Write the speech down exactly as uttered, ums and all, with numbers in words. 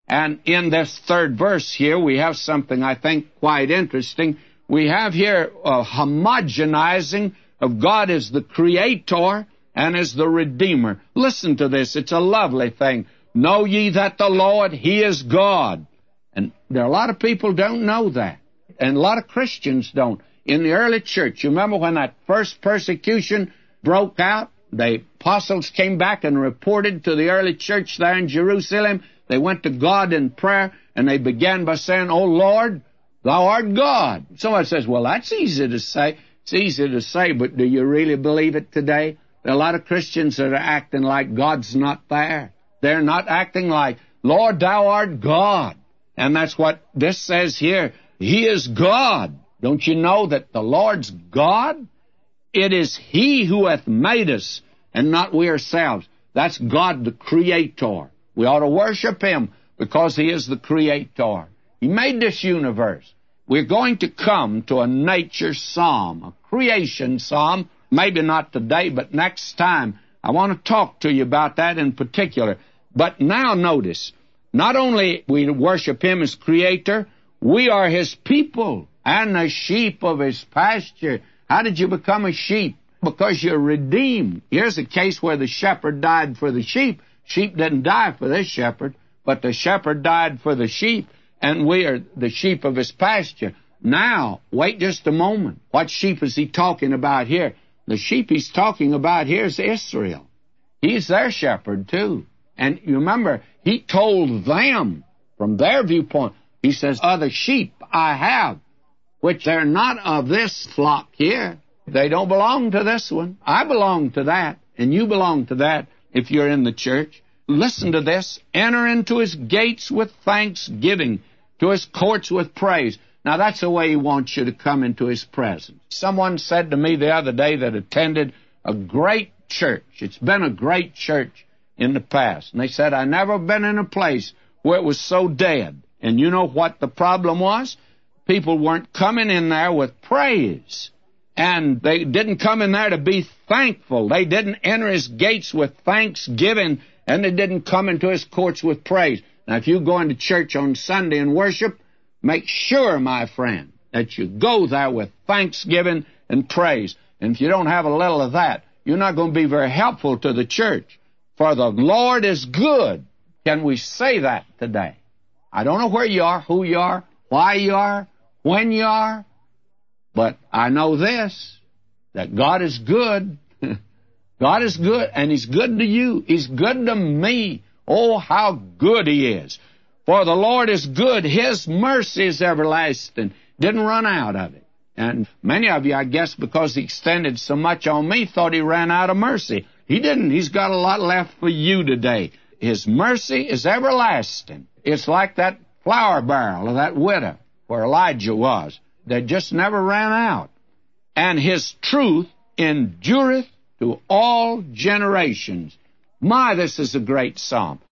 And in this third verse here, we have something I think quite interesting. We have here a homogenizing of God as the Creator and as the Redeemer. Listen to this. It's a lovely thing. Know ye that the Lord, He is God. And there are a lot of people don't know that. And a lot of Christians don't. In the early church, you remember when that first persecution broke out? The apostles came back and reported to the early church there in Jerusalem. They went to God in prayer, and they began by saying, "O Lord, Thou art God." Somebody says, well, that's easy to say. It's easy to say, but do you really believe it today? There are a lot of Christians that are acting like God's not there. They're not acting like, "Lord, Thou art God." And that's what this says here. He is God. Don't you know that the Lord's God? It is He who hath made us, and not we ourselves. That's God the Creator. We ought to worship Him because He is the Creator. He made this universe. We're going to come to a nature psalm, a creation psalm, maybe not today, but next time. I want to talk to you about that in particular. But now notice, not only we worship Him as Creator, we are His people and the sheep of His pasture. How did you become a sheep? Because you're redeemed. Here's a case where the shepherd died for the sheep. Sheep didn't die for this shepherd, but the shepherd died for the sheep, and we are the sheep of His pasture. Now, wait just a moment. What sheep is He talking about here? The sheep He's talking about here is Israel. He's their shepherd, too. And you remember, He told them, from their viewpoint, He says, "Other sheep I have, which they're not of this flock here." They don't belong to this one. I belong to that, and you belong to that if you're in the church. Listen to this. Enter into His gates with thanksgiving, to His courts with praise. Now, that's the way He wants you to come into His presence. Someone said to me the other day that attended a great church. It's been a great church in the past. And they said, "I never been in a place where it was so dead." And you know what the problem was? People weren't coming in there with praise. And they didn't come in there to be thankful. They didn't enter His gates with thanksgiving, and they didn't come into His courts with praise. Now, if you go into church on Sunday and worship, make sure, my friend, that you go there with thanksgiving and praise. And if you don't have a little of that, you're not going to be very helpful to the church. For the Lord is good. Can we say that today? I don't know where you are, who you are, why you are, when you are, but I know this, that God is good. God is good, and He's good to you. He's good to me. Oh, how good He is. For the Lord is good. His mercy is everlasting. Didn't run out of it. And many of you, I guess, because He extended so much on me, thought He ran out of mercy. He didn't. He's got a lot left for you today. His mercy is everlasting. It's like that flour barrel of that widow where Elijah was, that just never ran out. And His truth endureth to all generations. My, this is a great psalm.